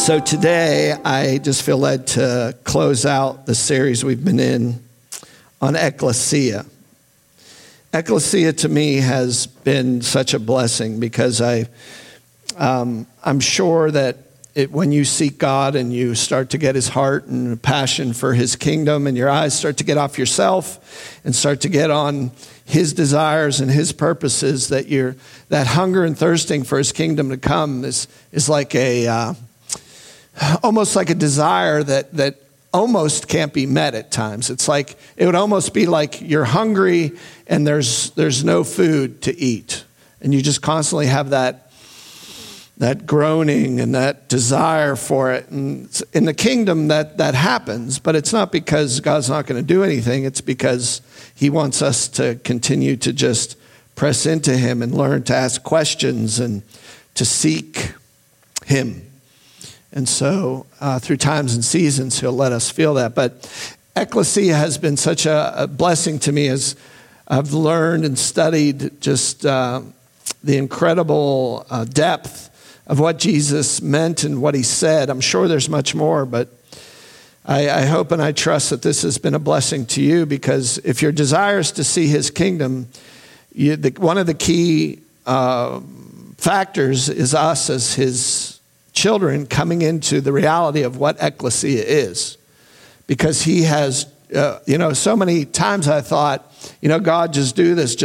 So today, I just feel led to close out the series we've been in on ecclesia. Ecclesia to me has been such a blessing because I'm sure that when you seek God and you start to get his heart and passion for his kingdom and your eyes start to get off yourself and start to get on his desires and his purposes, that hunger and thirsting for his kingdom to come is like almost like a desire that almost can't be met at times. It's like, it would almost be like you're hungry and there's no food to eat. And you just constantly have that groaning and that desire for it. And in the kingdom that happens, but it's not because God's not going to do anything. It's because he wants us to continue to just press into him and learn to ask questions and to seek him. And so through times and seasons, he'll let us feel that. But ecclesia has been such a blessing to me as I've learned and studied just the incredible depth of what Jesus meant and what he said. I'm sure there's much more, but I hope and I trust that this has been a blessing to you, because if your desire is to see his kingdom, one of the key factors is us as his children coming into the reality of what ecclesia is. Because he has, so many times I thought, God, just do this.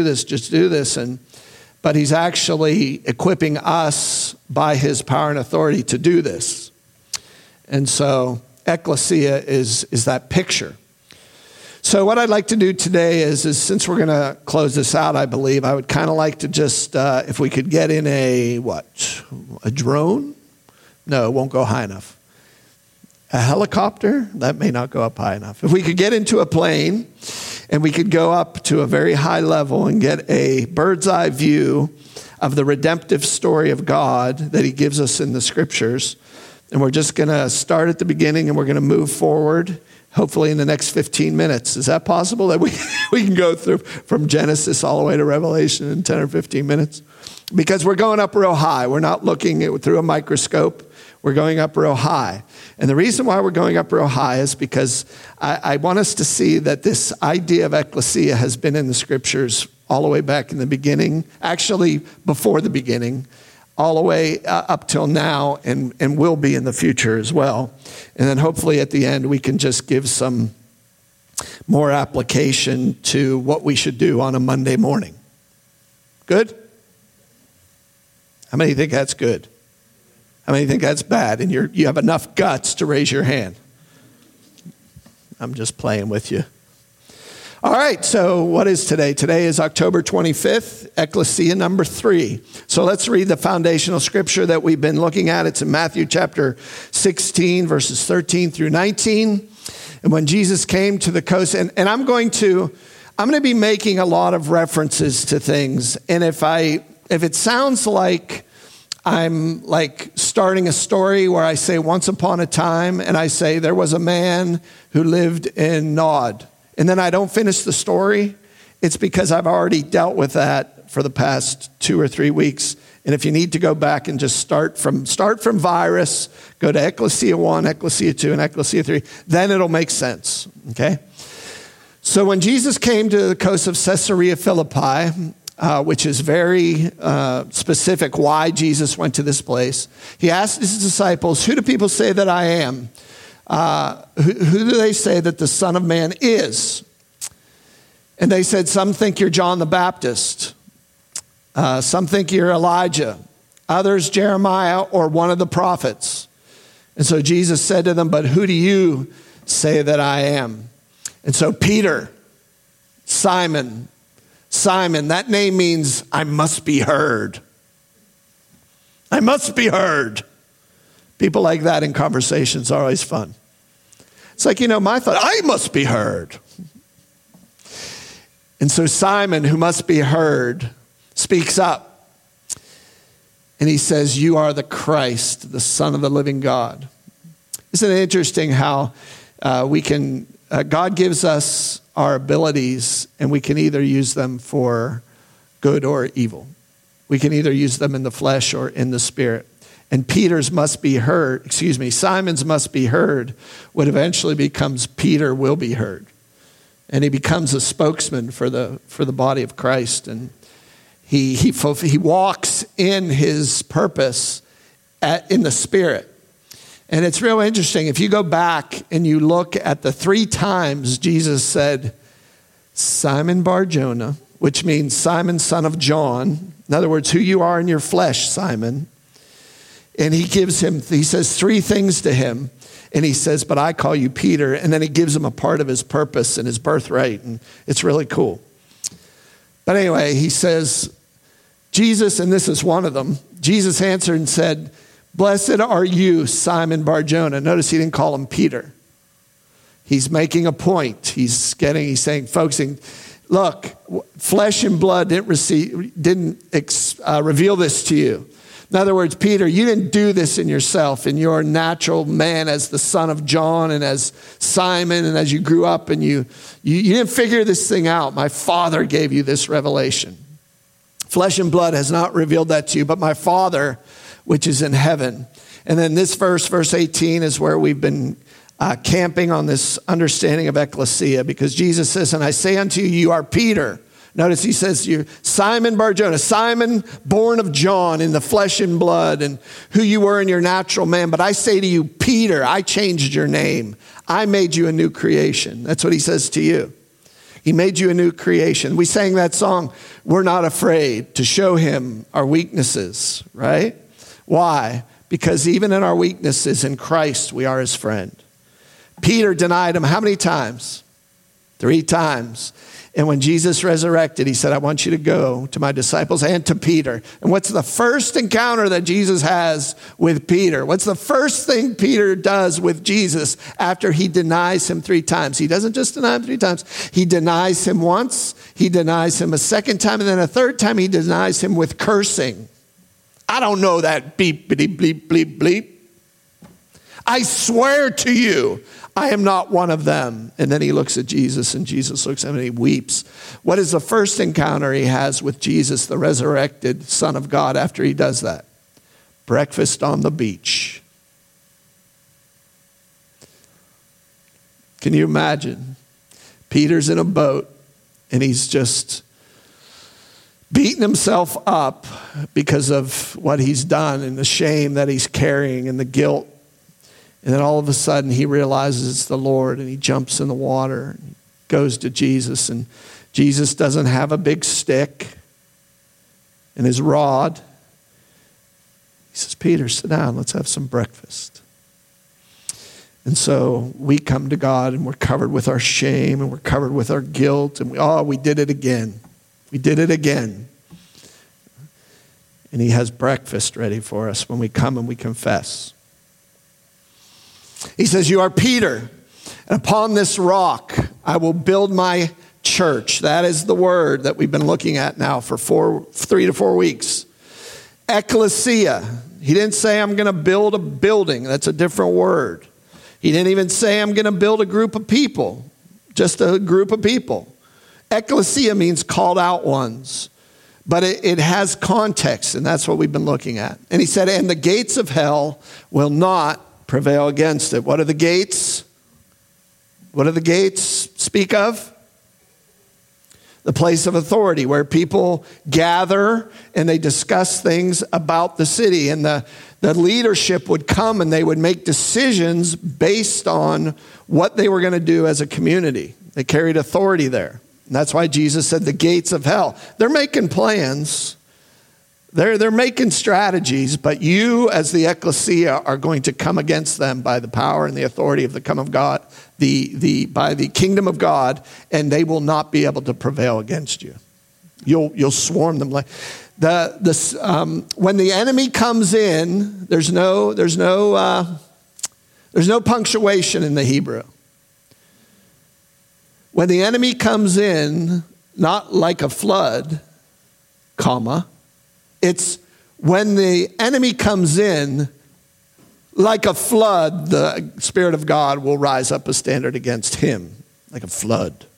But he's actually equipping us by his power and authority to do this. And so ecclesia is that picture. So what I'd like to do today is since we're going to close this out, I believe, I would kind of like to just, if we could get in a drone? No, it won't go high enough. A helicopter? That may not go up high enough. If we could get into a plane and we could go up to a very high level and get a bird's eye view of the redemptive story of God that he gives us in the scriptures. And we're just going to start at the beginning and we're going to move forward, hopefully in the next 15 minutes. Is that possible that we can go through from Genesis all the way to Revelation in 10 or 15 minutes? Because we're going up real high. We're not looking through a microscope. We're going up real high. And the reason why we're going up real high is because I want us to see that this idea of ecclesia has been in the scriptures all the way back in the beginning, actually before the beginning, all the way up till now, and will be in the future as well. And then hopefully at the end we can just give some more application to what we should do on a Monday morning. Good? How many think that's good? How many think that's bad? And you have enough guts to raise your hand. I'm just playing with you. All right, so what is today? Today is October 25th, Ecclesia number 3. So let's read the foundational scripture that we've been looking at. It's in Matthew chapter 16, verses 13 through 19. And when Jesus came to the coast, and I'm going to be making a lot of references to things. And if it sounds like I'm like starting a story where I say once upon a time, and I say there was a man who lived in Nod, and then I don't finish the story, it's because I've already dealt with that for the past 2 or 3 weeks. And if you need to go back and just start from Virus, go to Ecclesia 1, Ecclesia 2, and Ecclesia 3, then it'll make sense, okay? So when Jesus came to the coast of Caesarea Philippi, which is very specific why Jesus went to this place, he asked his disciples, who do people say that I am? Who do they say that the Son of Man is? And they said, some think you're John the Baptist. Some think you're Elijah. Others, Jeremiah or one of the prophets. And so Jesus said to them, but who do you say that I am? And so Peter, Simon, that name means I must be heard. I must be heard. People like that in conversations are always fun. It's like, my thought, I must be heard. And so Simon, who must be heard, speaks up. And he says, you are the Christ, the Son of the living God. Isn't it interesting how God gives us our abilities, and we can either use them for good or evil. We can either use them in the flesh or in the spirit. and Simon's must be heard, what eventually becomes Peter will be heard. And he becomes a spokesman for the body of Christ. And he walks in his purpose in the Spirit. And it's real interesting. If you go back and you look at the 3 times Jesus said, Simon Bar-Jonah, which means Simon, son of John. In other words, who you are in your flesh, Simon. And he says 3 things to him. And he says, but I call you Peter. And then he gives him a part of his purpose and his birthright. And it's really cool. But anyway, he says, Jesus, and this is one of them, Jesus answered and said, blessed are you, Simon Bar-Jonah. Notice he didn't call him Peter. He's making a point. He's saying, folks, look, flesh and blood didn't reveal this to you. In other words, Peter, you didn't do this in yourself, in your natural man as the son of John and as Simon and as you grew up, and you didn't figure this thing out. My Father gave you this revelation. Flesh and blood has not revealed that to you, but my Father, which is in heaven. And then this verse 18, is where we've been camping on this understanding of ecclesia, because Jesus says, and I say unto you, you are Peter. Notice he says, you Simon Bar-Jonah, Simon born of John in the flesh and blood, and who you were in your natural man. But I say to you, Peter, I changed your name. I made you a new creation. That's what he says to you. He made you a new creation. We sang that song, We're Not Afraid, to show him our weaknesses, right? Why? Because even in our weaknesses in Christ, we are his friend. Peter denied him how many times? 3 times. And when Jesus resurrected, he said, I want you to go to my disciples and to Peter. And what's the first encounter that Jesus has with Peter? What's the first thing Peter does with Jesus after he denies him 3 times? He doesn't just deny him 3 times. He denies him once, he denies him a second time, and then a third time he denies him with cursing. I don't know that beep, bleep, bleep, bleep, bleep. I swear to you, I am not one of them. And then he looks at Jesus, and Jesus looks at him and he weeps. What is the first encounter he has with Jesus, the resurrected Son of God, after he does that? Breakfast on the beach. Can you imagine? Peter's in a boat and he's just beating himself up because of what he's done and the shame that he's carrying and the guilt. And then all of a sudden he realizes it's the Lord, and he jumps in the water and goes to Jesus. And Jesus doesn't have a big stick and his rod. He says, Peter, sit down. Let's have some breakfast. And so we come to God and we're covered with our shame and we're covered with our guilt. And we did it again. We did it again. And he has breakfast ready for us when we come and we confess. He says, you are Peter, and upon this rock I will build my church. That is the word that we've been looking at now for 3 to 4 weeks. Ecclesia. He didn't say I'm going to build a building. That's a different word. He didn't even say I'm going to build a group of people. Just a group of people. Ecclesia means called out ones. But it has context, and that's what we've been looking at. And he said, and the gates of hell will not prevail against it. What are the gates? What do the gates speak of? The place of authority where people gather and they discuss things about the city. And the leadership would come and they would make decisions based on what they were going to do as a community. They carried authority there. And that's why Jesus said the gates of hell. They're making plans. They're making strategies, but you as the ecclesia are going to come against them by the power and the authority of the kingdom of God, by the kingdom of God, and they will not be able to prevail against you. You'll swarm them like when the enemy comes in. There's no punctuation in the Hebrew. When the enemy comes in, not like a flood, comma. It's when the enemy comes in, like a flood, the Spirit of God will rise up a standard against him, like a flood.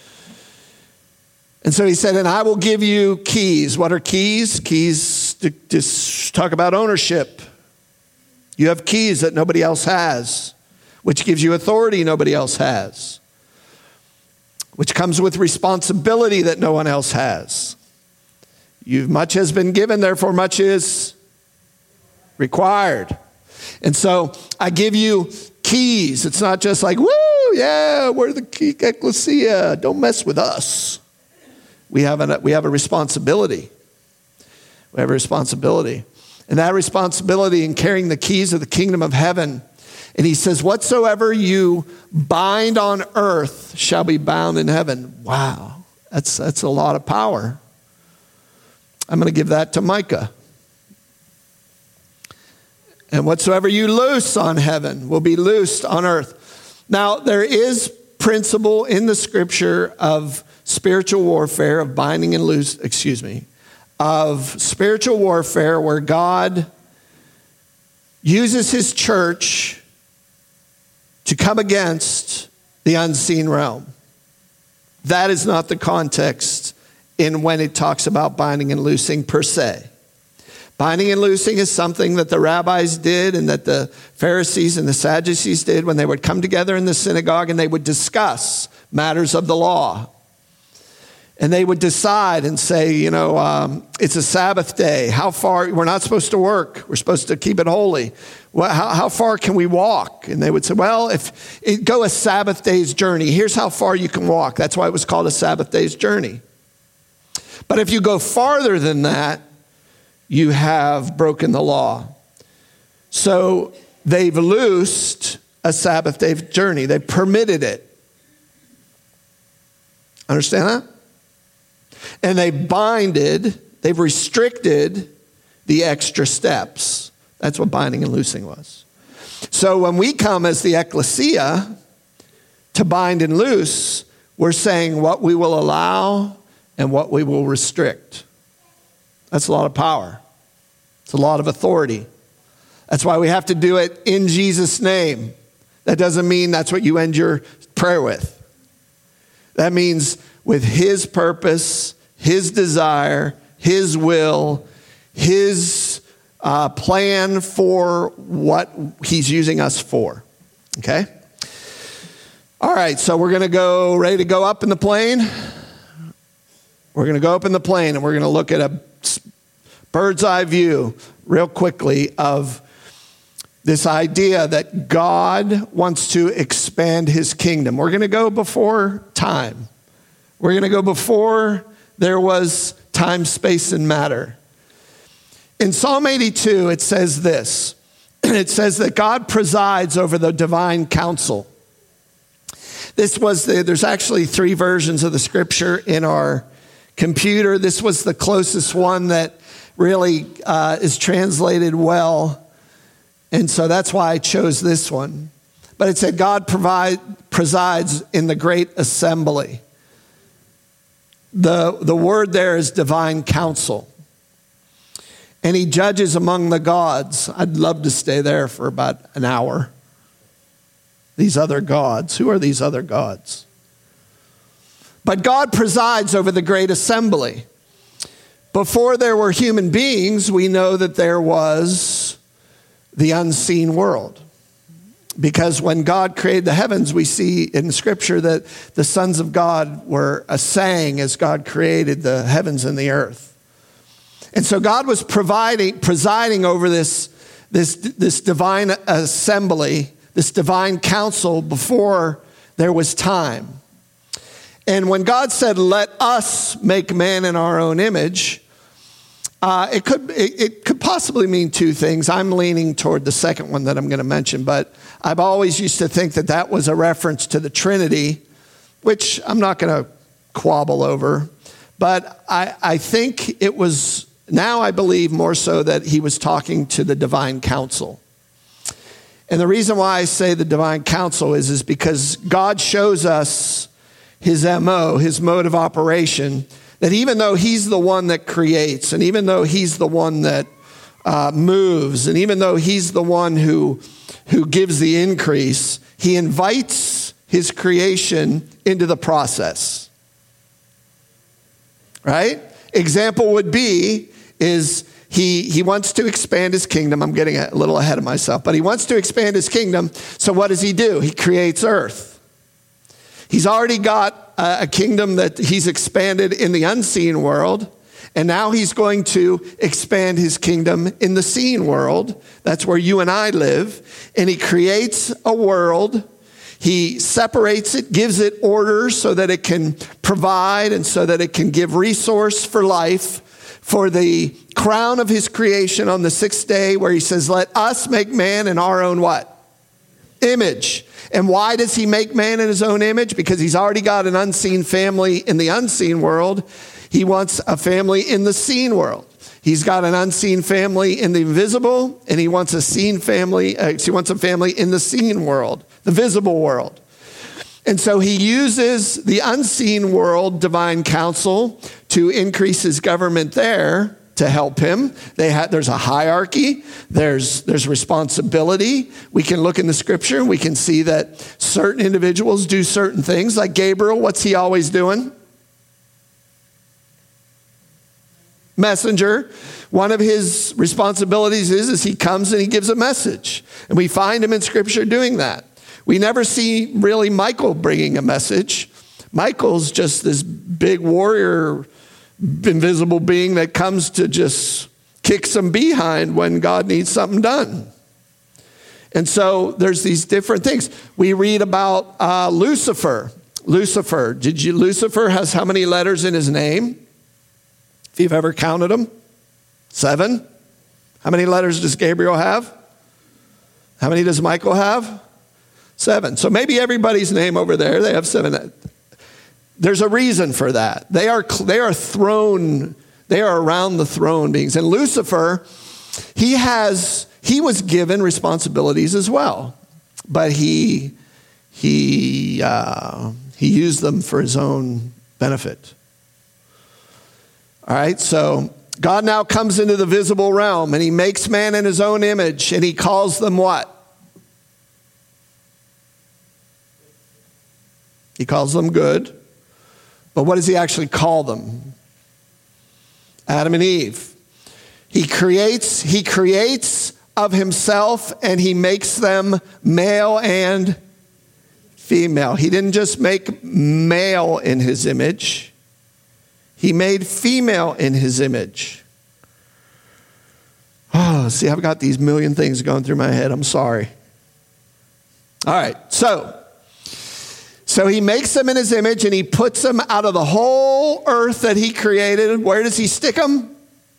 And so he said, and I will give you keys. What are keys? Keys to talk about ownership. You have keys that nobody else has, which gives you authority nobody else has, which comes with responsibility that no one else has. Much has been given, therefore much is required. And so I give you keys. It's not just like, woo, yeah, we're the ecclesia. Don't mess with us. We have a responsibility. We have a responsibility. And that responsibility in carrying the keys of the kingdom of heaven. And he says, whatsoever you bind on earth shall be bound in heaven. Wow, that's a lot of power. I'm going to give that to Micah. And whatsoever you loose on heaven will be loosed on earth. Now, there is principle in the scripture of spiritual warfare, of binding and loose, of spiritual warfare where God uses his church to come against the unseen realm. That is not the context in when it talks about binding and loosing per se. Binding and loosing is something that the rabbis did and that the Pharisees and the Sadducees did when they would come together in the synagogue and they would discuss matters of the law. And they would decide and say, it's a Sabbath day. How far? We're not supposed to work. We're supposed to keep it holy. Well, how far can we walk? And they would say, well, if it go a Sabbath day's journey, here's how far you can walk. That's why it was called a Sabbath day's journey. But if you go farther than that, you have broken the law. So they've loosed a Sabbath day journey. They permitted it. Understand that? And they've restricted the extra steps. That's what binding and loosing was. So when we come as the ecclesia to bind and loose, we're saying what we will allow and what we will restrict. That's a lot of power. It's a lot of authority. That's why we have to do it in Jesus' name. That doesn't mean that's what you end your prayer with. That means with his purpose, his desire, his will, his plan for what he's using us for. Okay? All right, so we're going to ready to go up in the plane. We're going to go up in the plane and we're going to look at a bird's eye view real quickly of this idea that God wants to expand his kingdom. We're going to go before time. We're going to go before there was time, space, and matter. In Psalm 82, it says this. It says that God presides over the divine council. There's actually 3 versions of the scripture in our computer. This was the closest one that really is translated well. And so that's why I chose this one. But it said God presides in the great assembly. The word there is divine council. And he judges among the gods. I'd love to stay there for about an hour. These other gods. Who are these other gods? But God presides over the great assembly. Before there were human beings, we know that there was the unseen world. Because when God created the heavens, we see in Scripture that the sons of God were sang as God created the heavens and the earth. And so God was presiding over this divine assembly, this divine council before there was time. And when God said, let us make man in our own image, it could possibly mean 2 things. I'm leaning toward the second one that I'm going to mention, but I've always used to think that that was a reference to the Trinity, which I'm not going to quabble over. But I think it was, now I believe more so that he was talking to the divine council. And the reason why I say the divine council is because God shows us his MO, his mode of operation, that even though he's the one that creates, and even though he's the one that moves, and even though he's the one who gives the increase, he invites his creation into the process. Right? Example would be, he wants to expand his kingdom. I'm getting a little ahead of myself, but he wants to expand his kingdom. So what does he do? He creates earth. He's already got a kingdom that he's expanded in the unseen world. And now he's going to expand his kingdom in the seen world. That's where you and I live. And he creates a world. He separates it, gives it order so that it can provide and so that it can give resource for life, for the crown of his creation on the sixth day, where he says, let us make man in our own what? Image. And why does he make man in his own image? Because he's already got an unseen family in the unseen world. He wants a family in the seen world. He's got an unseen family in the invisible, and he wants a seen family. He wants a family in the seen world, the visible world. And so he uses the unseen world, divine counsel, to increase his government there to help him. There's a hierarchy. There's responsibility. We can look in the scripture and we can see that certain individuals do certain things. Like Gabriel, what's he always doing? Messenger. One of his responsibilities is he comes and he gives a message. And we find him in scripture doing that. We never see really Michael bringing a message. Michael's just this big warrior, invisible being that comes to just kick some behind when God needs something done. And so there's these different things. We read about Lucifer. Lucifer has how many letters in his name? If you've ever counted them, 7. How many letters does Gabriel have? How many does Michael have? 7. So maybe everybody's name over there, they have 7. There's a reason for that. They are around the throne beings. And Lucifer, he was given responsibilities as well, but he used them for his own benefit. All right, so God now comes into the visible realm and he makes man in his own image and he calls them what? He calls them good. But what does he actually call them? Adam and Eve. He creates of himself and he makes them male and female. He didn't just make male in his image. He made female in his image. Oh, see, I've got these million things going through my head. I'm sorry. All right, so he makes them in his image and he puts them out of the whole earth that he created. Where does he stick them?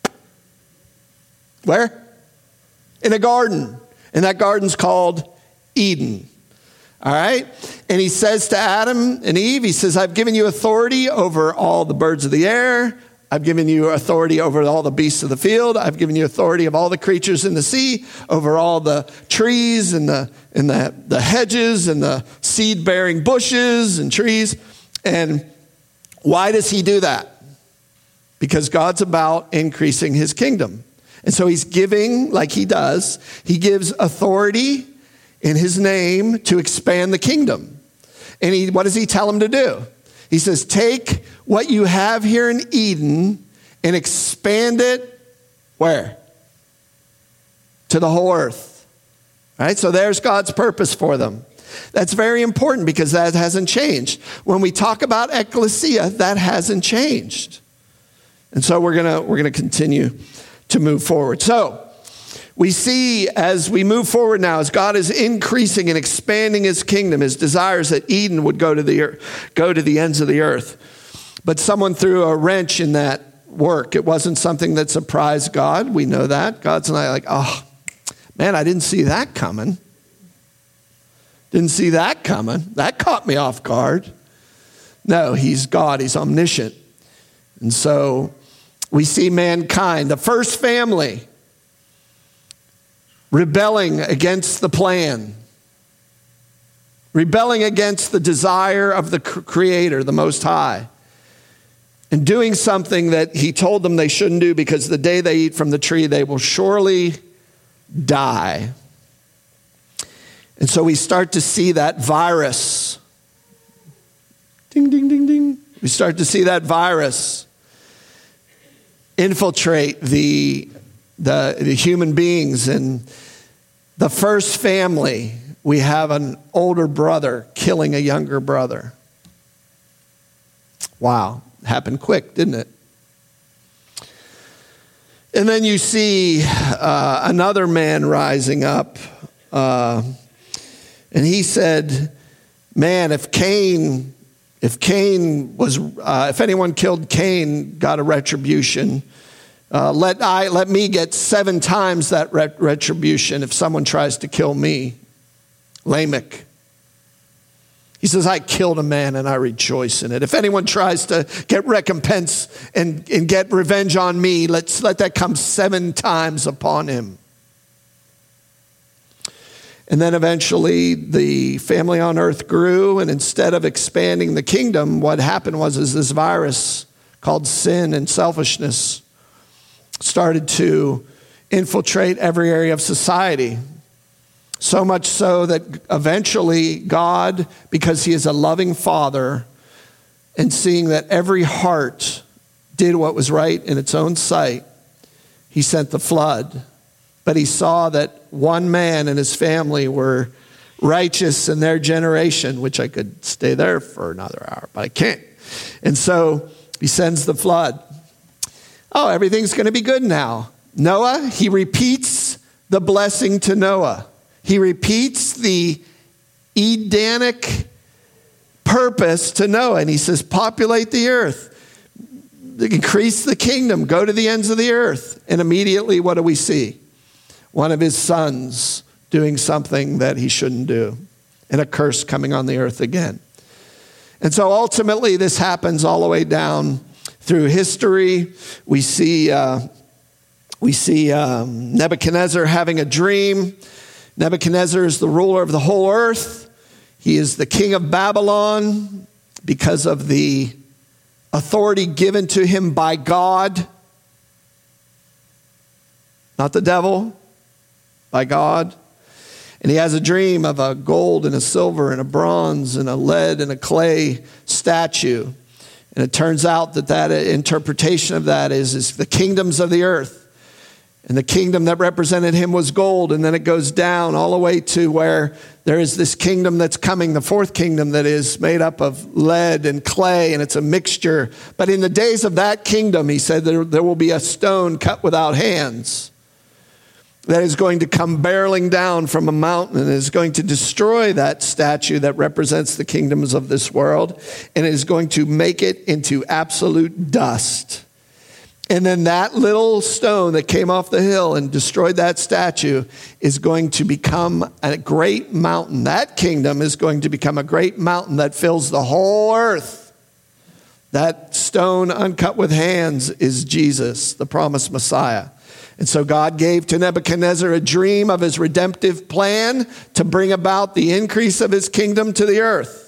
Where? In a garden. And that garden's called Eden. All right? And he says to Adam and Eve, he says, I've given you authority over all the birds of the air. I've given you authority over all the beasts of the field. I've given you authority of all the creatures in the sea, over all the trees and the hedges and the seed-bearing bushes and trees. And why does he do that? Because God's about increasing his kingdom. And so he's giving, like he does, he gives authority in his name to expand the kingdom. And what does he tell him to do? He says, take what you have here in Eden and expand it where? To the whole earth. All right, so there's God's purpose for them. That's very important because that hasn't changed. When we talk about ecclesia, that hasn't changed. And so we're gonna continue to move forward. So we see as we move forward now, as God is increasing and expanding his kingdom, his desires that Eden would go to the ends of the earth. But someone threw a wrench in that work. It wasn't something that surprised God. We know that. God's not like, oh, man, I didn't see that coming. Didn't see that coming. That caught me off guard. No, he's God. He's omniscient. And so we see mankind, the first family, rebelling against the plan, rebelling against the desire of the Creator, the Most High, and doing something that he told them they shouldn't do because the day they eat from the tree, they will surely die. And so we start to see that virus. Ding, ding, ding, ding. We start to see that virus infiltrate the the human beings. In the first family, we have an older brother killing a younger brother. Wow, happened quick, didn't it? And then you see another man rising up, and he said, man, if anyone killed Cain, got a retribution, let me get 7 times that retribution if someone tries to kill me. Lamech. He says, I killed a man and I rejoice in it. If anyone tries to get recompense and get revenge on me, let that come 7 times upon him. And then eventually the family on earth grew, and instead of expanding the kingdom, what happened was this virus called sin and selfishness started to infiltrate every area of society. So much so that eventually God, because he is a loving father, and seeing that every heart did what was right in its own sight, he sent the flood. But he saw that one man and his family were righteous in their generation, which I could stay there for another hour, but I can't. And so he sends the flood. Oh, everything's going to be good now. Noah, he repeats the blessing to Noah. He repeats the Edenic purpose to Noah, and he says, populate the earth, increase the kingdom, go to the ends of the earth. And immediately, what do we see? One of his sons doing something that he shouldn't do, and a curse coming on the earth again. And so ultimately, this happens all the way down through history. We see Nebuchadnezzar having a dream. Nebuchadnezzar is the ruler of the whole earth. He is the king of Babylon because of the authority given to him by God. Not the devil, by God. And he has a dream of a gold and a silver and a bronze and a lead and a clay statue. And it turns out that interpretation of that is the kingdoms of the earth. And the kingdom that represented him was gold. And then it goes down all the way to where there is this kingdom that's coming, the 4th kingdom, that is made up of lead and clay, and it's a mixture. But in the days of that kingdom, he said, there will be a stone cut without hands that is going to come barreling down from a mountain and is going to destroy that statue that represents the kingdoms of this world, and is going to make it into absolute dust. And then that little stone that came off the hill and destroyed that statue is going to become a great mountain. That kingdom is going to become a great mountain that fills the whole earth. That stone uncut with hands is Jesus, the promised Messiah. And so God gave to Nebuchadnezzar a dream of his redemptive plan to bring about the increase of his kingdom to the earth.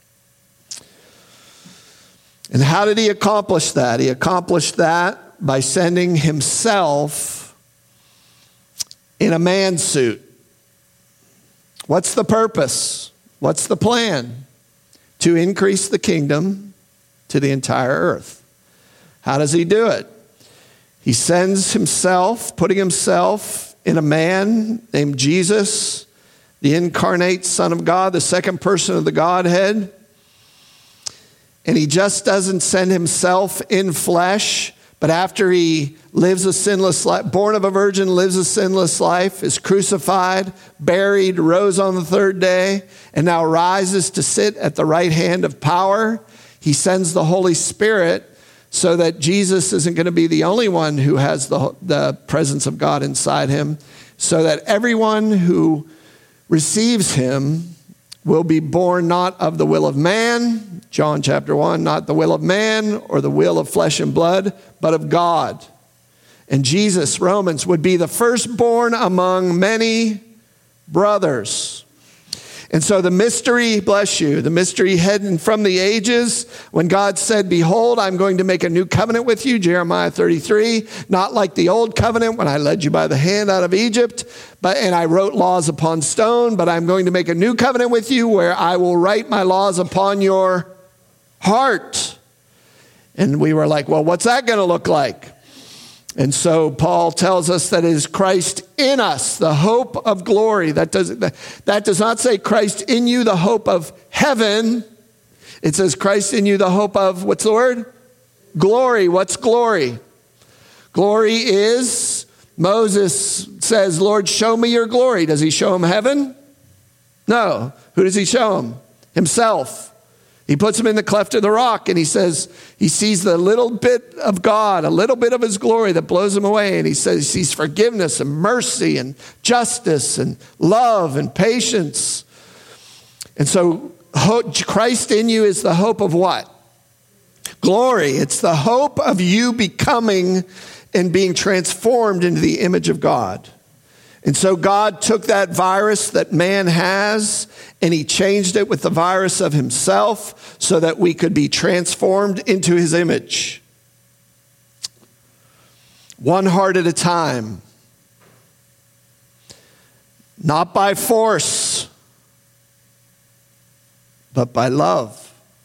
And how did he accomplish that? He accomplished that by sending himself in a man suit. What's the purpose? What's the plan? To increase the kingdom to the entire earth. How does he do it? He sends himself, putting himself in a man named Jesus, the incarnate Son of God, the second person of the Godhead. And he just doesn't send himself in flesh, but after he lives a sinless life, born of a virgin, lives a sinless life, is crucified, buried, rose on the 3rd day, and now rises to sit at the right hand of power, he sends the Holy Spirit so that Jesus isn't going to be the only one who has the presence of God inside him, so that everyone who receives him will be born not of the will of man, John chapter 1, not the will of man or the will of flesh and blood, but of God. And Jesus, Romans, would be the firstborn among many brothers. And so the mystery, bless you, the mystery hidden from the ages, when God said, behold, I'm going to make a new covenant with you, Jeremiah 33, not like the old covenant when I led you by the hand out of Egypt, and I wrote laws upon stone, but I'm going to make a new covenant with you where I will write my laws upon your heart. And we were like, well, what's that going to look like? And so Paul tells us that it is Christ in us, the hope of glory. That does not say Christ in you, the hope of heaven. It says Christ in you, the hope of, what's the word? Glory. What's glory? Glory is, Moses says, Lord, show me your glory. Does he show him heaven? No. Who does he show him? Himself. He puts him in the cleft of the rock and he says, he sees the little bit of God, a little bit of his glory that blows him away. And he says he sees forgiveness and mercy and justice and love and patience. And so Christ in you is the hope of what? Glory. It's the hope of you becoming and being transformed into the image of God. And so God took that virus that man has and he changed it with the virus of himself so that we could be transformed into his image. One heart at a time. Not by force, but by love.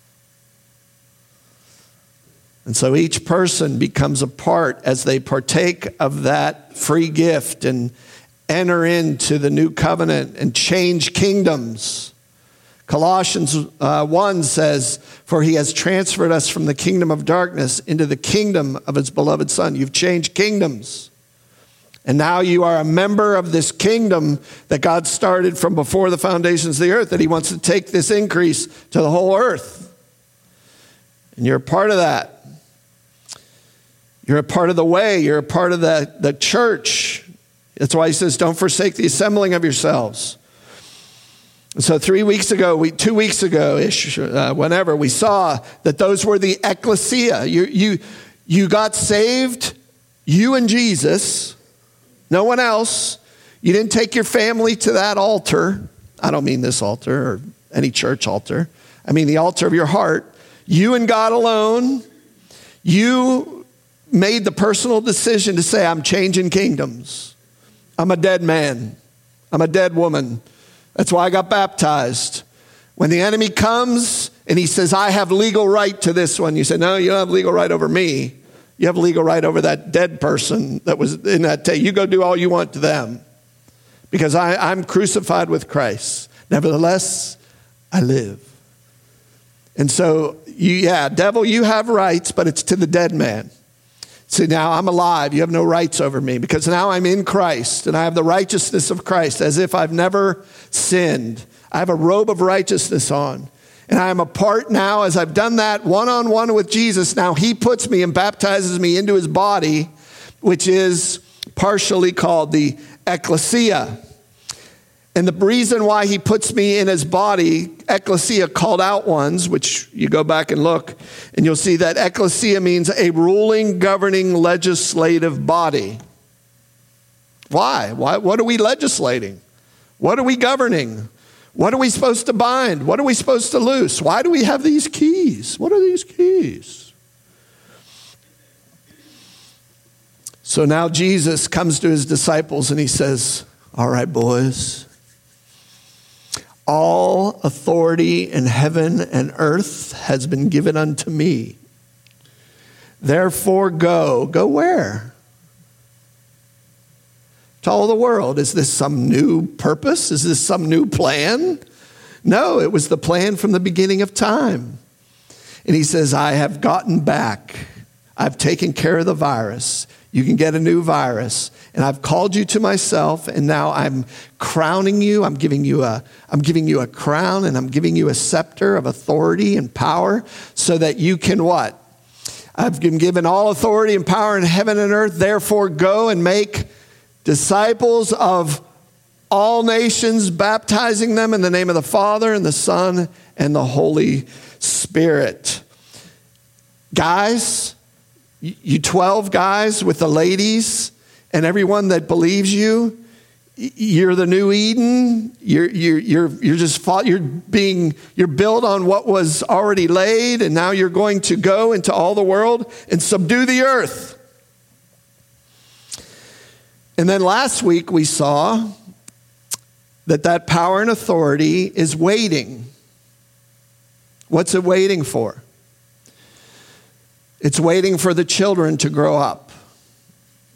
And so each person becomes a part as they partake of that free gift and enter into the new covenant and change kingdoms. Colossians 1 says, for he has transferred us from the kingdom of darkness into the kingdom of his beloved Son. You've changed kingdoms. And now you are a member of this kingdom that God started from before the foundations of the earth, that he wants to take this increase to the whole earth. And you're a part of that. You're a part of the way. You're a part of the church. That's why he says, don't forsake the assembling of yourselves. And so 2 weeks ago, whenever, we saw that those were the ecclesia. You got saved, you and Jesus, no one else. You didn't take your family to that altar. I don't mean this altar or any church altar. I mean the altar of your heart. You and God alone. You made the personal decision to say, I'm changing kingdoms. I'm a dead man. I'm a dead woman. That's why I got baptized. When the enemy comes and he says, I have legal right to this one, you say, no, you don't have legal right over me. You have legal right over that dead person that was in that day. You go do all you want to them because I'm crucified with Christ. Nevertheless, I live. And so, devil, you have rights, but it's to the dead man. See, now I'm alive. You have no rights over me because now I'm in Christ and I have the righteousness of Christ as if I've never sinned. I have a robe of righteousness on. And I am a part now, as I've done that one-on-one with Jesus, now he puts me and baptizes me into his body, which is partially called the ecclesia. And the reason why he puts me in his body, ecclesia, called out ones, which you go back and look, and you'll see that ecclesia means a ruling, governing, legislative body. Why? What are we legislating? What are we governing? What are we supposed to bind? What are we supposed to loose? Why do we have these keys? What are these keys? So now Jesus comes to his disciples and he says, all right, boys, all authority in heaven and earth has been given unto me. Therefore go. Go where? To all the world. Is this some new purpose? Is this some new plan? No, it was the plan from the beginning of time. And he says, I have gotten back. I've taken care of the virus. You can get a new virus. And I've called you to myself, and now I'm crowning you. I'm giving you a crown, and I'm giving you a scepter of authority and power so that you can what? I've been given all authority and power in heaven and earth. Therefore, go and make disciples of all nations, baptizing them in the name of the Father and the Son and the Holy Spirit. Guys, you 12 guys with the ladies and everyone that believes you, you're the new Eden. You're built on what was already laid, and now you're going to go into all the world and subdue the earth. And then last week we saw that power and authority is waiting. What's it waiting for? It's waiting for the children to grow up.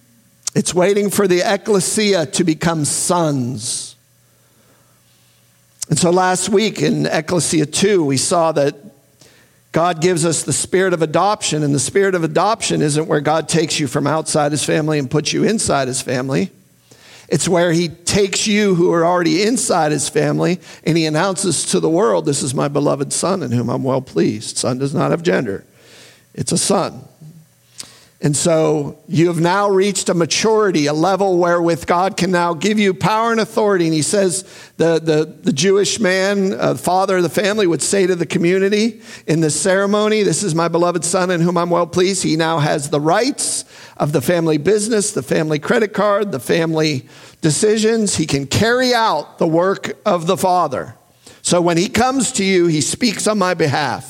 It's waiting for the ecclesia to become sons. And so last week in Ecclesia 2, we saw that God gives us the spirit of adoption, and the spirit of adoption isn't where God takes you from outside his family and puts you inside his family. It's where he takes you who are already inside his family and he announces to the world, this is my beloved son in whom I'm well pleased. Son does not have gender. It's a son. And so you have now reached a maturity, a level wherewith God can now give you power and authority. And he says the Jewish man, father of the family, would say to the community in this ceremony, this is my beloved son in whom I'm well pleased. He now has the rights of the family business, the family credit card, the family decisions. He can carry out the work of the Father. So when he comes to you, he speaks on my behalf.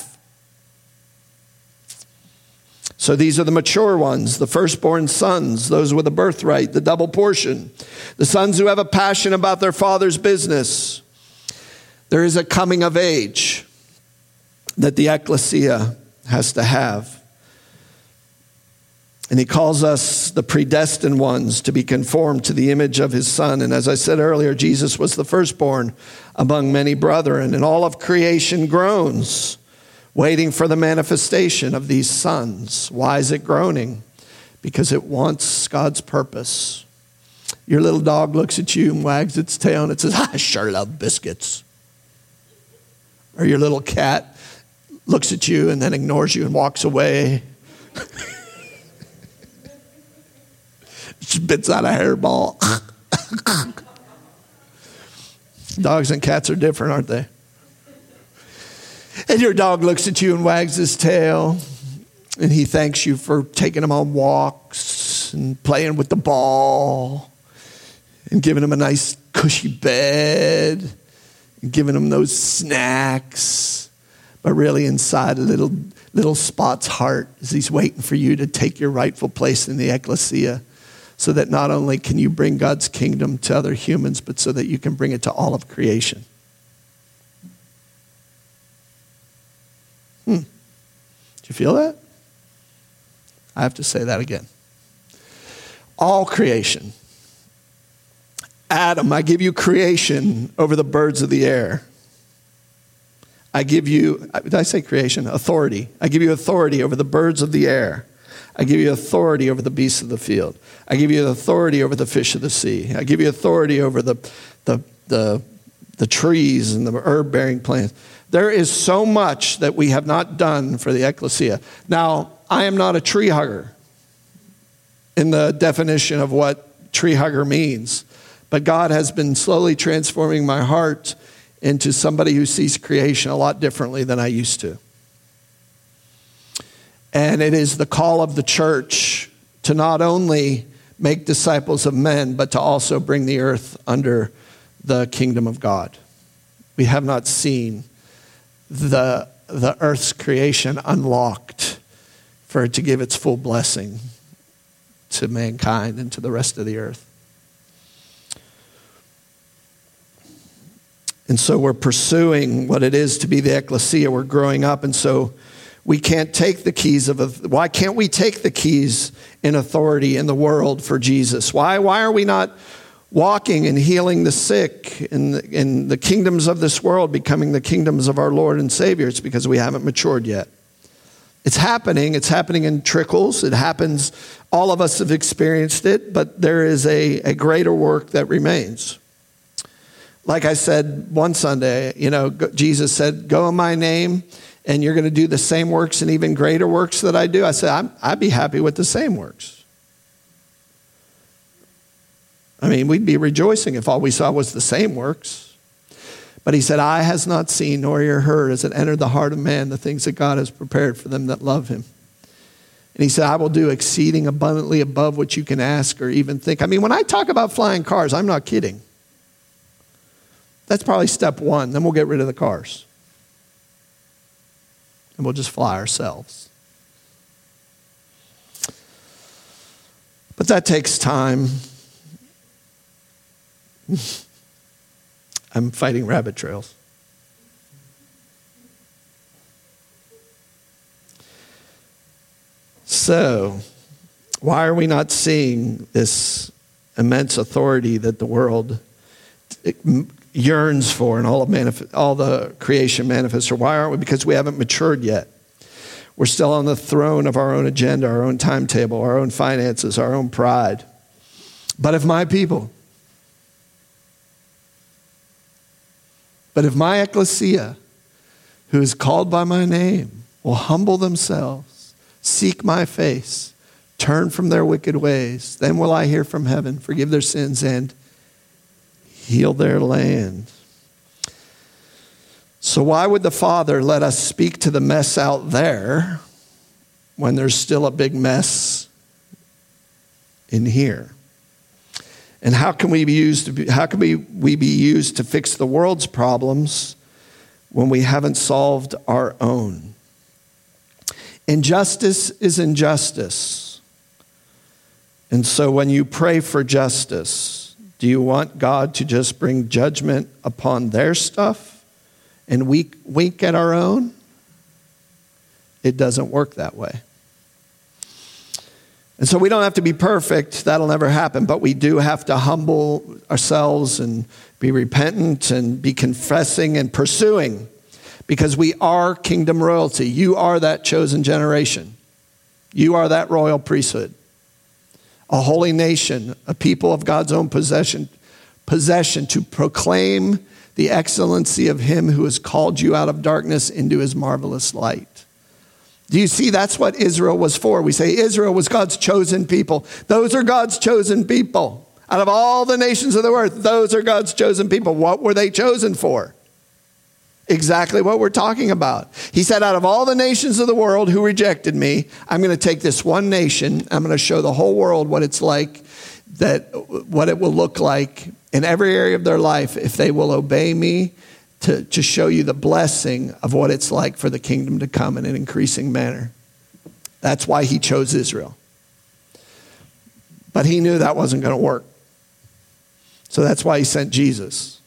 So these are the mature ones, the firstborn sons, those with a birthright, the double portion, the sons who have a passion about their father's business. There is a coming of age that the ecclesia has to have. And he calls us the predestined ones to be conformed to the image of his son. And as I said earlier, Jesus was the firstborn among many brethren, and all of creation groans, waiting for the manifestation of these sons. Why is it groaning? Because it wants God's purpose. Your little dog looks at you and wags its tail and it says, I sure love biscuits. Or your little cat looks at you and then ignores you and walks away. Spits out a hairball. Dogs and cats are different, aren't they? And your dog looks at you and wags his tail, and he thanks you for taking him on walks and playing with the ball and giving him a nice cushy bed and giving him those snacks. But really inside a little Spot's heart is he's waiting for you to take your rightful place in the ecclesia, so that not only can you bring God's kingdom to other humans, but so that you can bring it to all of creation. Did you feel that? I have to say that again. All creation. Adam, I give you creation over the birds of the air. I give you, did I say creation? Authority. I give you authority over the birds of the air. I give you authority over the beasts of the field. I give you authority over the fish of the sea. I give you authority over the trees and the herb-bearing plants. There is so much that we have not done for the ecclesia. Now, I am not a tree hugger in the definition of what tree hugger means, but God has been slowly transforming my heart into somebody who sees creation a lot differently than I used to. And it is the call of the church to not only make disciples of men, but to also bring the earth under the kingdom of God. We have not seen the earth's creation unlocked for it to give its full blessing to mankind and to the rest of the earth. And so we're pursuing what it is to be the ecclesia. We're growing up, and so we can't take the keys why can't we take the keys in authority in the world for Jesus? Why are we not walking and healing the sick in the kingdoms of this world, becoming the kingdoms of our Lord and Savior? It's because we haven't matured yet. It's happening in trickles. It happens, all of us have experienced it, but there is a greater work that remains. Like I said one Sunday, Jesus said, go in my name, and you're going to do the same works and even greater works that I do. I said, I'd be happy with the same works. I mean, we'd be rejoicing if all we saw was the same works. But he said, eye has not seen, nor ear heard, as it entered the heart of man, the things that God has prepared for them that love him. And he said, I will do exceeding abundantly above what you can ask or even think. I mean, when I talk about flying cars, I'm not kidding. That's probably step one. Then we'll get rid of the cars. And we'll just fly ourselves. But that takes time. I'm fighting rabbit trails. So, Why are we not seeing this immense authority that the world yearns for and all the creation manifests? Or why aren't we? Because we haven't matured yet. We're still on the throne of our own agenda, our own timetable, our own finances, our own pride. But if my ecclesia, who is called by my name, will humble themselves, seek my face, turn from their wicked ways, then will I hear from heaven, forgive their sins, and heal their land. So why would the Father let us speak to the mess out there when there's still a big mess in here? And how can we be used to fix the world's problems when we haven't solved our own? Injustice is injustice. And so when you pray for justice, do you want God to just bring judgment upon their stuff and we wink at our own? It doesn't work that way. And so we don't have to be perfect. That'll never happen. But we do have to humble ourselves and be repentant and be confessing and pursuing, because we are kingdom royalty. You are that chosen generation. You are that royal priesthood, a holy nation, a people of God's own possession to proclaim the excellency of him who has called you out of darkness into his marvelous light. Do you see? That's what Israel was for. We say Israel was God's chosen people. Those are God's chosen people. Out of all the nations of the earth, those are God's chosen people. What were they chosen for? Exactly what we're talking about. He said, out of all the nations of the world who rejected me, I'm going to take this one nation. I'm going to show the whole world what it's like, what it will look like in every area of their life if they will obey me, to show you the blessing of what it's like for the kingdom to come in an increasing manner. That's why he chose Israel. But he knew that wasn't going to work. So that's why he sent Jesus.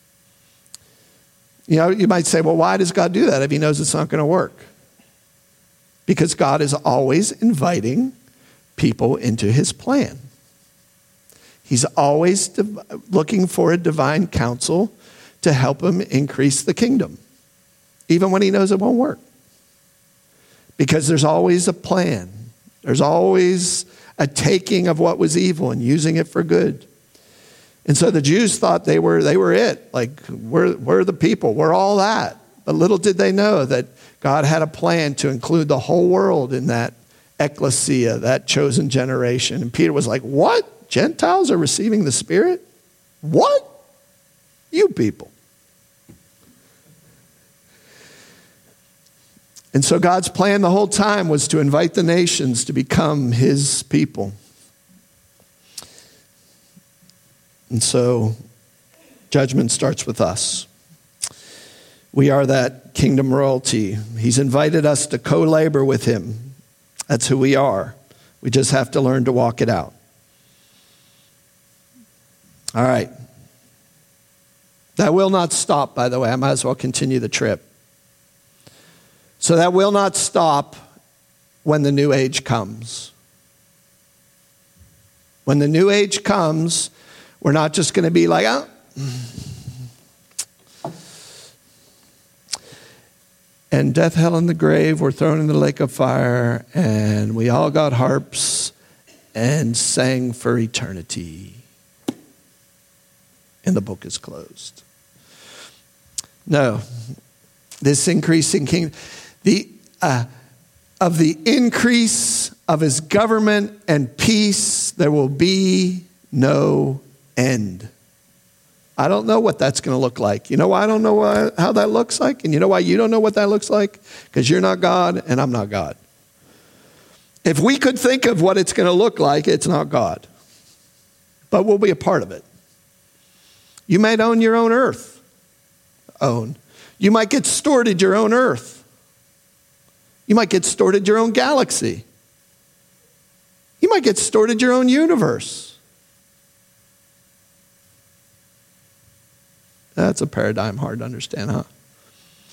You know, you might say, well, why does God do that if he knows it's not going to work? Because God is always inviting people into his plan. He's always looking for a divine counsel to help him increase the kingdom, even when he knows it won't work. Because there's always a plan. There's always a taking of what was evil and using it for good. And so the Jews thought they were it. Like, we're the people. We're all that. But little did they know that God had a plan to include the whole world in that ecclesia, that chosen generation. And Peter was like, what? Gentiles are receiving the Spirit? What? You people. And so God's plan the whole time was to invite the nations to become his people. And so judgment starts with us. We are that kingdom royalty. He's invited us to co-labor with him. That's who we are. We just have to learn to walk it out. All right. That will not stop, by the way. I might as well continue the trip. So that will not stop when the new age comes. When the new age comes, we're not just going to be like, oh. And death, hell, and the grave were thrown in the lake of fire, and we all got harps and sang for eternity. And the book is closed. No, this increasing kingdom, of the increase of his government and peace, there will be no end. I don't know what that's going to look like. You know why I don't know how that looks like? And you know why you don't know what that looks like? Because you're not God and I'm not God. If we could think of what it's going to look like, it's not God. But we'll be a part of it. You might own your own earth. You might get stewarded your own earth. You might get stewarded your own galaxy. You might get stewarded your own universe. That's a paradigm hard to understand, huh?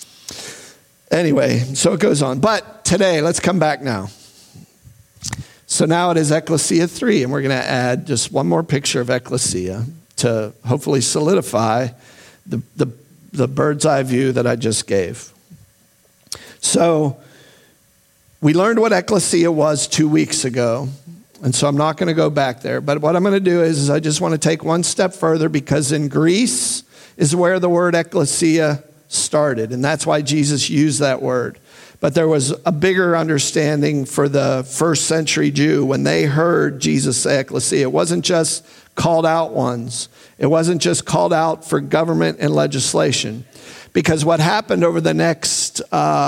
Anyway, so it goes on. But today, let's come back now. So now it is Ecclesia 3, and we're going to add just one more picture of Ecclesia to hopefully solidify the bird's eye view that I just gave. So we learned what Ecclesia was 2 weeks ago, and so I'm not going to go back there. But what I'm going to do is I just want to take one step further, because in Greece is where the word Ecclesia started, and that's why Jesus used that word. But there was a bigger understanding for the first century Jew when they heard Jesus say Ecclesia. It wasn't just called out ones. It wasn't just called out for government and legislation. Because what happened over the next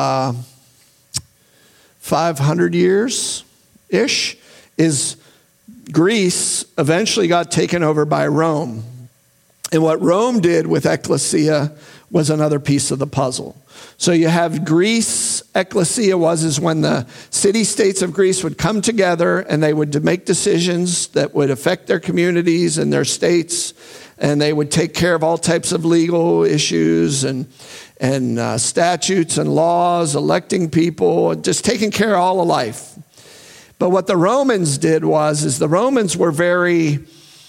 500 years-ish is Greece eventually got taken over by Rome. And what Rome did with Ecclesia was another piece of the puzzle. So you have Greece. Ecclesia is when the city-states of Greece would come together and they would make decisions that would affect their communities and their states, and they would take care of all types of legal issues and statutes and laws, electing people, just taking care of all of life. But what the Romans did is the Romans were very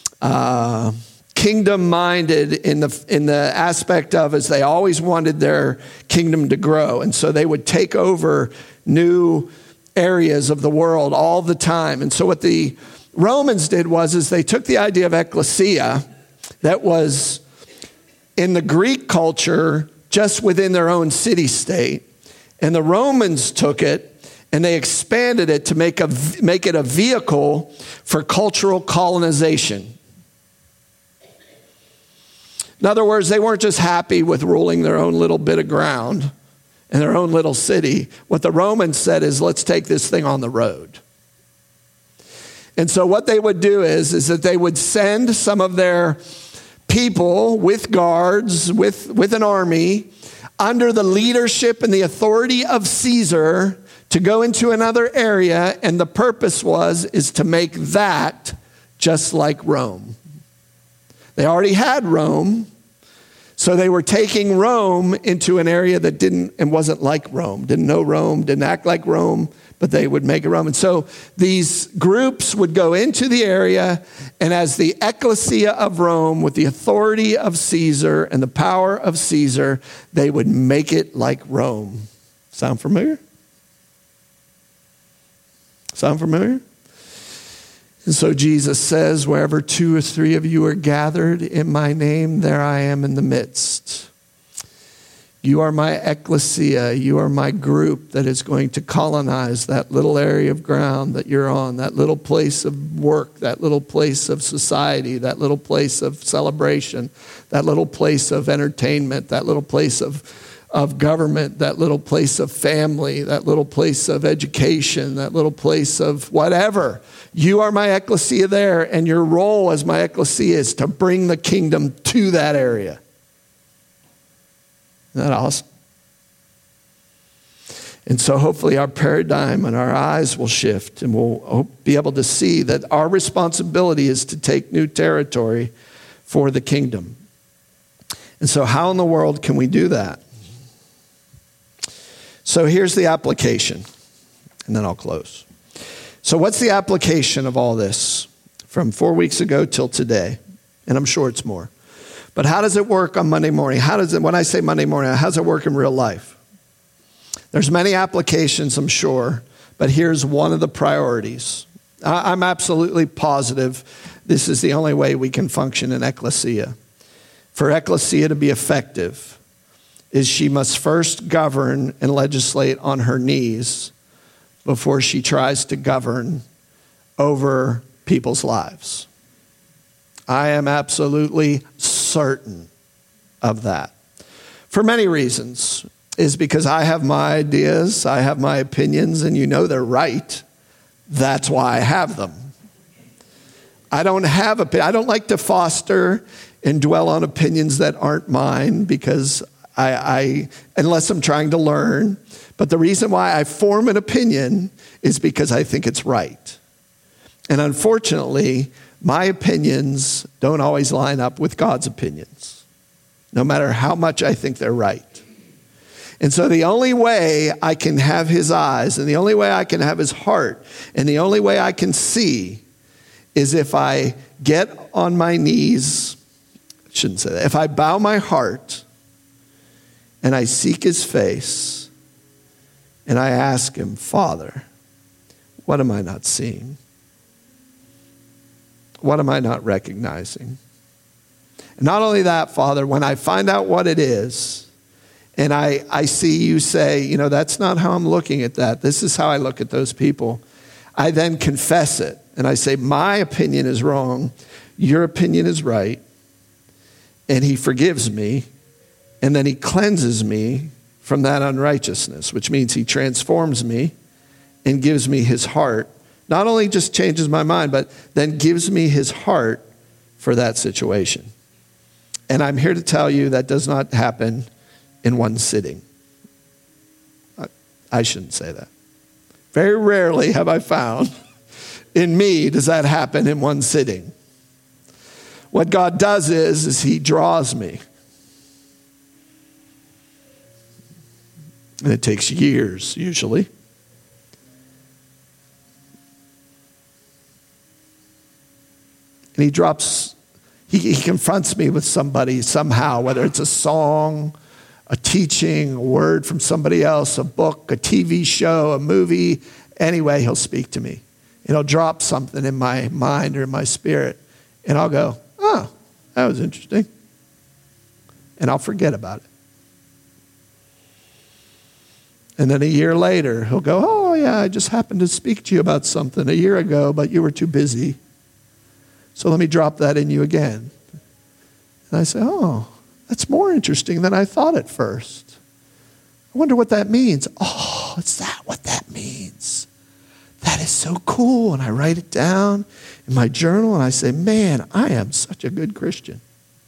kingdom-minded in the aspect of as they always wanted their kingdom to grow. And so they would take over new areas of the world all the time. And so what the Romans did is they took the idea of Ecclesia that was in the Greek culture just within their own city-state. And the Romans took it and they expanded it to make it a vehicle for cultural colonization. In other words, they weren't just happy with ruling their own little bit of ground in their own little city. What the Romans said is, let's take this thing on the road. And so what they would do is that they would send some of their people with guards, with an army, under the leadership and the authority of Caesar to go into another area. And the purpose is to make that just like Rome. They already had Rome, so they were taking Rome into an area that wasn't like Rome, didn't know Rome, didn't act like Rome, but they would make it Rome. And so these groups would go into the area, and as the Ecclesia of Rome, with the authority of Caesar and the power of Caesar, they would make it like Rome. Sound familiar? Sound familiar? And so Jesus says, wherever 2 or 3 of you are gathered in my name, there I am in the midst. You are my ecclesia. You are my group that is going to colonize that little area of ground that you're on, that little place of work, that little place of society, that little place of celebration, that little place of entertainment, that little place of government, that little place of family, that little place of education, that little place of whatever. You are my ecclesia there, and your role as my ecclesia is to bring the kingdom to that area. Isn't that awesome? And so hopefully our paradigm and our eyes will shift, and we'll be able to see that our responsibility is to take new territory for the kingdom. And so how in the world can we do that? So here's the application, and then I'll close. So what's the application of all this from 4 weeks ago till today? And I'm sure it's more. But how does it work on Monday morning? When I say Monday morning, how does it work in real life? There's many applications, I'm sure, but here's one of the priorities. I'm absolutely positive this is the only way we can function in ecclesia. For ecclesia to be effective is she must first govern and legislate on her knees before she tries to govern over people's lives. I am absolutely certain of that. For many reasons. Is because I have my ideas, I have my opinions, and you know they're right. That's why I have them. I don't like to foster and dwell on opinions that aren't mine because unless I'm trying to learn. But the reason why I form an opinion is because I think it's right. And unfortunately, my opinions don't always line up with God's opinions, no matter how much I think they're right. And so the only way I can have his eyes, and the only way I can have his heart, and the only way I can see is if I get on my knees. I shouldn't say that. If I bow my heart and I seek his face and I ask him, Father, what am I not seeing? What am I not recognizing? And not only that, Father, when I find out what it is, and I see you say, that's not how I'm looking at that. This is how I look at those people. I then confess it. And I say, my opinion is wrong. Your opinion is right. And he forgives me. And then he cleanses me from that unrighteousness, which means he transforms me and gives me his heart. Not only just changes my mind, but then gives me his heart for that situation. And I'm here to tell you that does not happen in one sitting. I shouldn't say that. Very rarely have I found in me does that happen in one sitting. What God does is he draws me. And it takes years, usually. And he confronts me with somebody somehow, whether it's a song, a teaching, a word from somebody else, a book, a TV show, a movie. Anyway, he'll speak to me. And he'll drop something in my mind or in my spirit. And I'll go, oh, that was interesting. And I'll forget about it. And then a year later, he'll go, oh, yeah, I just happened to speak to you about something a year ago, but you were too busy. So let me drop that in you again. And I say, oh, that's more interesting than I thought at first. I wonder what that means. Oh, is that what that means? That is so cool. And I write it down in my journal and I say, man, I am such a good Christian.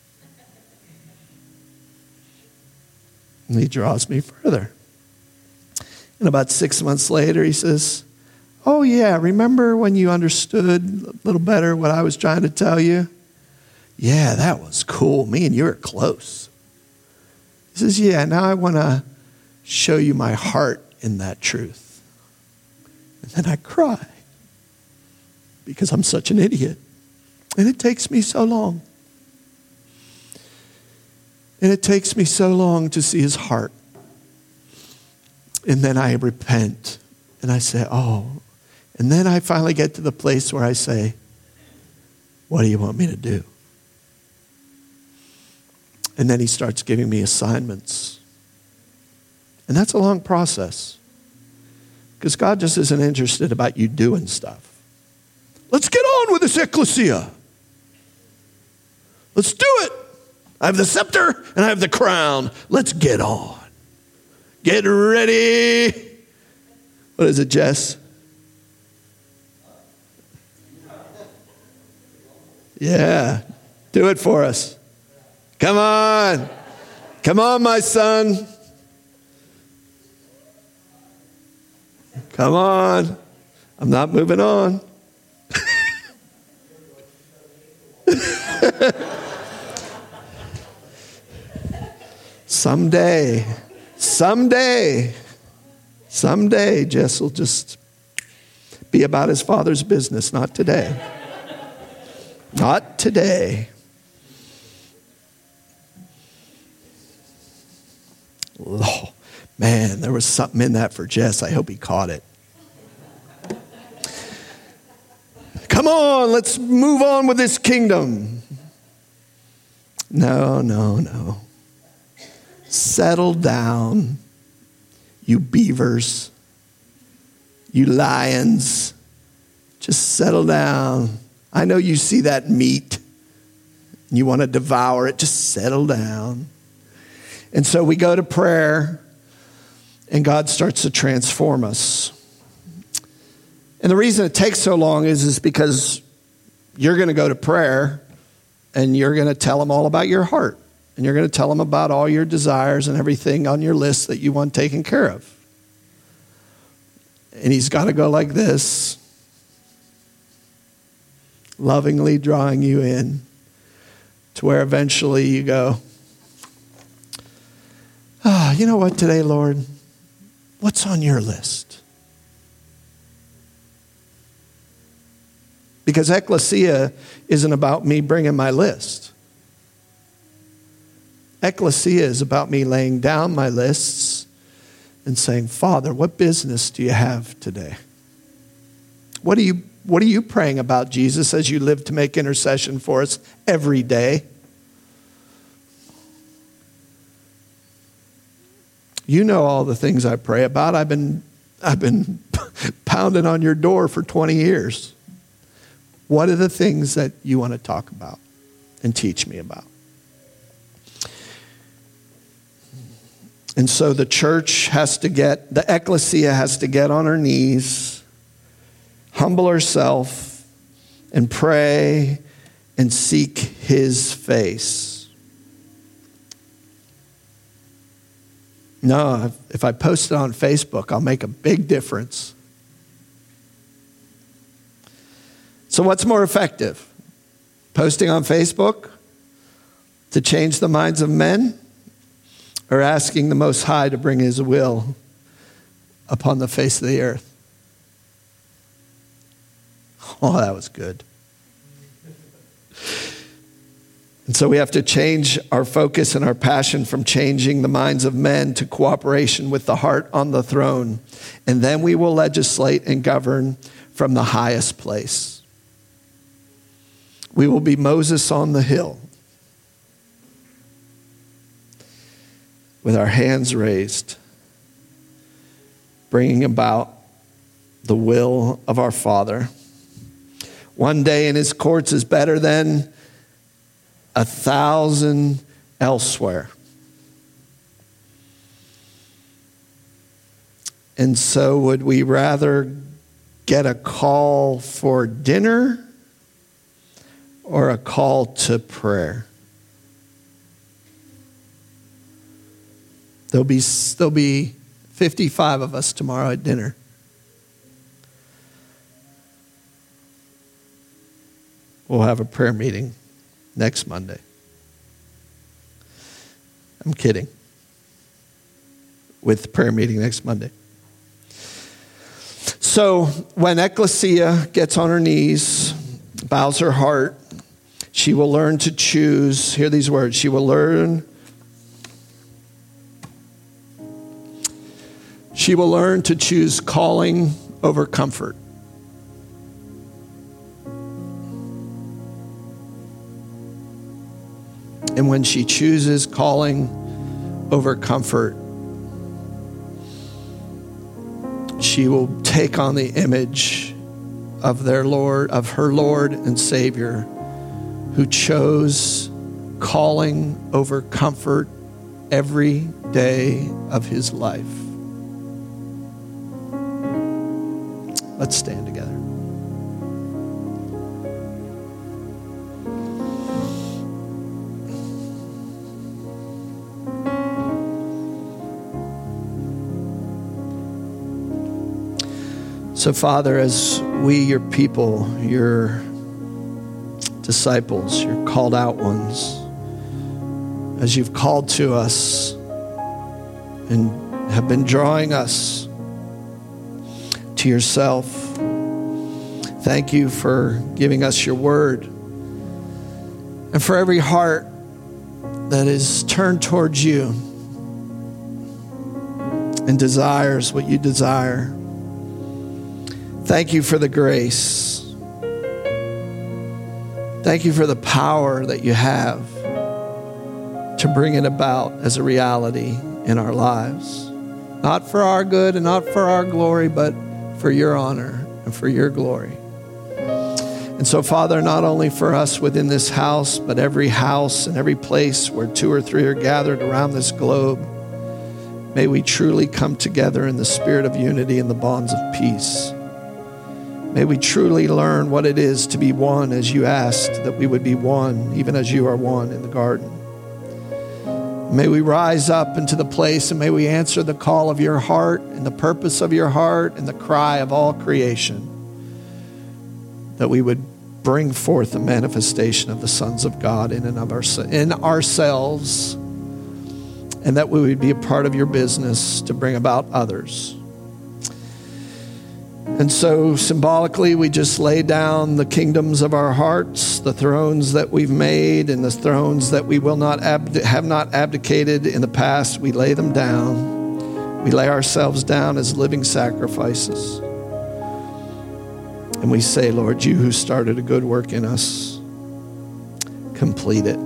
And he draws me further. And about 6 months later, he says, oh yeah, remember when you understood a little better what I was trying to tell you? Yeah, that was cool. Me and you are close. He says, yeah, now I want to show you my heart in that truth. And then I cry because I'm such an idiot. And it takes me so long. And it takes me so long to see his heart. And then I repent. And I say, oh. And then I finally get to the place where I say, what do you want me to do? And then he starts giving me assignments. And that's a long process. Because God just isn't interested about you doing stuff. Let's get on with this ecclesia. Let's do it. I have the scepter and I have the crown. Let's get on. Get ready. What is it, Jess? Yeah. Do it for us. Come on. Come on, my son. Come on. I'm not moving on. Someday, Jess will just be about his father's business. Not today. Not today. Oh, man, there was something in that for Jess. I hope he caught it. Come on, let's move on with this kingdom. No. Settle down, you beavers, you lions. Just settle down. I know you see that meat and you want to devour it. Just settle down. And so we go to prayer and God starts to transform us. And the reason it takes so long is because you're going to go to prayer and you're going to tell him all about your heart. And you're going to tell him about all your desires and everything on your list that you want taken care of. And he's got to go like this, lovingly drawing you in to where eventually you go, you know what today, Lord? What's on your list? Because ecclesia isn't about me bringing my list. Ecclesia is about me laying down my lists and saying, Father, what business do you have today? What are you praying about, Jesus, as you live to make intercession for us every day? You know all the things I pray about. I've been pounding on your door for 20 years. What are the things that you want to talk about and teach me about? And so the ecclesia has to get on her knees, humble herself, and pray and seek his face. No, if I post it on Facebook, I'll make a big difference. So what's more effective? Posting on Facebook to change the minds of men, or asking the Most High to bring his will upon the face of the earth? Oh, that was good. And so we have to change our focus and our passion from changing the minds of men to cooperation with the heart on the throne. And then we will legislate and govern from the highest place. We will be Moses on the hill, with our hands raised, bringing about the will of our Father. One day in his courts is better than 1,000 elsewhere. And so would we rather get a call for dinner or a call to prayer? There'll be 55 of us tomorrow at dinner. We'll have a prayer meeting next Monday. I'm kidding. With the prayer meeting next Monday. So when ecclesia gets on her knees, bows her heart, she will learn to choose. Hear these words. She will learn to choose calling over comfort. And when she chooses calling over comfort, she will take on the image of her Lord and Savior, who chose calling over comfort every day of his life. Let's stand together. So, Father, as we, your people, your disciples, your called out ones, as you've called to us and have been drawing us to yourself, thank you for giving us your word. And for every heart that is turned towards you and desires what you desire, thank you for the grace. Thank you for the power that you have to bring it about as a reality in our lives. Not for our good and not for our glory, but for your honor and for your glory. And so, Father, not only for us within this house, but every house and every place where 2 or 3 are gathered around this globe, may we truly come together in the spirit of unity and the bonds of peace. May we truly learn what it is to be one, as you asked that we would be one, even as you are one in the garden. May we rise up into the place, and may we answer the call of your heart and the purpose of your heart and the cry of all creation, that we would bring forth the manifestation of the sons of God in and of in ourselves and that we would be a part of your business to bring about others. And so symbolically, we just lay down the kingdoms of our hearts, the thrones that we've made and the thrones that we will not have not abdicated in the past. We lay them down. We lay ourselves down as living sacrifices. And we say, Lord, you who started a good work in us, complete it.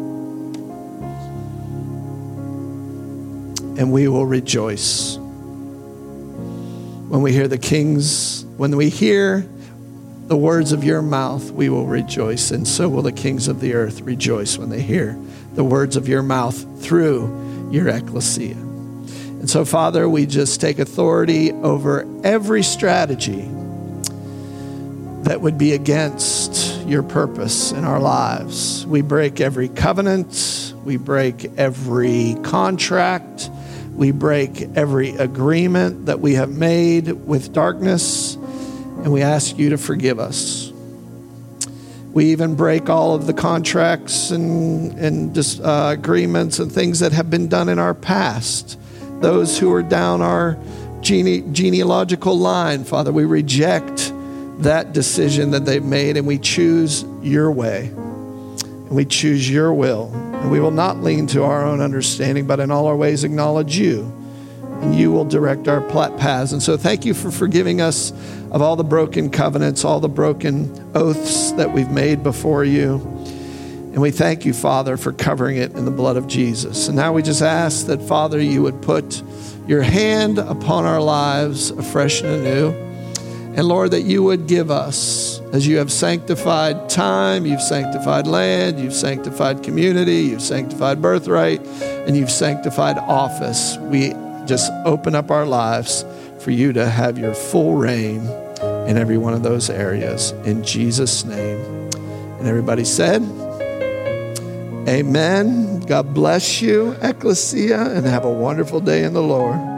And we will rejoice when we hear when we hear the words of your mouth, we will rejoice. And so will the kings of the earth rejoice when they hear the words of your mouth through your ecclesia. And so, Father, we just take authority over every strategy that would be against your purpose in our lives. We break every covenant. We break every contract. We break every agreement that we have made with darkness, and we ask you to forgive us. We even break all of the contracts and agreements and things that have been done in our past. Those who are down our genealogical line, Father, we reject that decision that they've made, and we choose your way, and we choose your will. And we will not lean to our own understanding, but in all our ways acknowledge you, and you will direct our paths. And so thank you for forgiving us of all the broken covenants, all the broken oaths that we've made before you. And we thank you, Father, for covering it in the blood of Jesus. And now we just ask that, Father, you would put your hand upon our lives afresh and anew. And Lord, that you would give us, as you have sanctified time, you've sanctified land, you've sanctified community, you've sanctified birthright, and you've sanctified office. We just open up our lives for you to have your full reign in every one of those areas. In Jesus' name. And everybody said, amen. God bless you, Ecclesia, and have a wonderful day in the Lord.